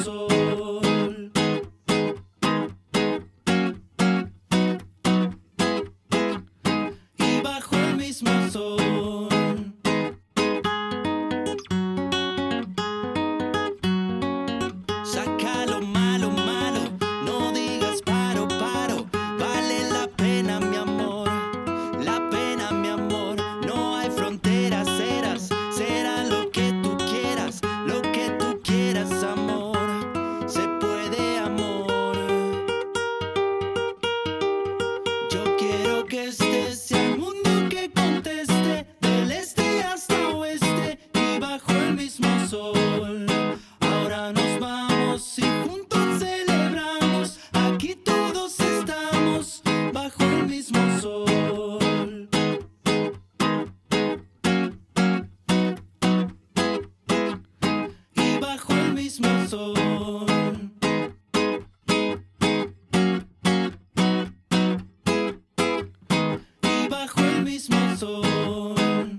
sol. Y bajo el mismo sol. Saca lo malo, malo, no digas paro, paro. Vale la pena, mi amor, la pena, mi amor. No hay fronteras, será lo que tú quieras, amor. Se puede, amor. Yo quiero que este sea el mundo que conteste, del este hasta oeste y bajo el mismo sol. Ahora nos vamos y juntos celebramos. Aquí todos estamos bajo el mismo sol. Y bajo el mismo sol. Y bajo el mismo sol.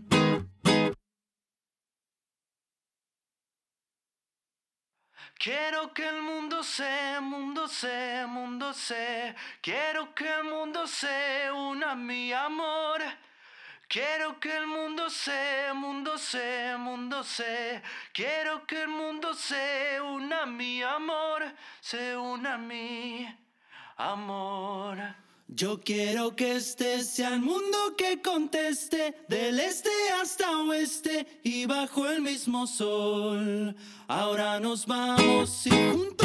Quiero que el mundo se, mundo se, mundo se. Quiero que el mundo se una a mi amor. Quiero que el mundo se, mundo se, mundo se. Quiero que el mundo se una a mi amor, se una a mi amor. Yo quiero que este sea el mundo que conteste, del este hasta oeste y bajo el mismo sol. Ahora nos vamos y juntos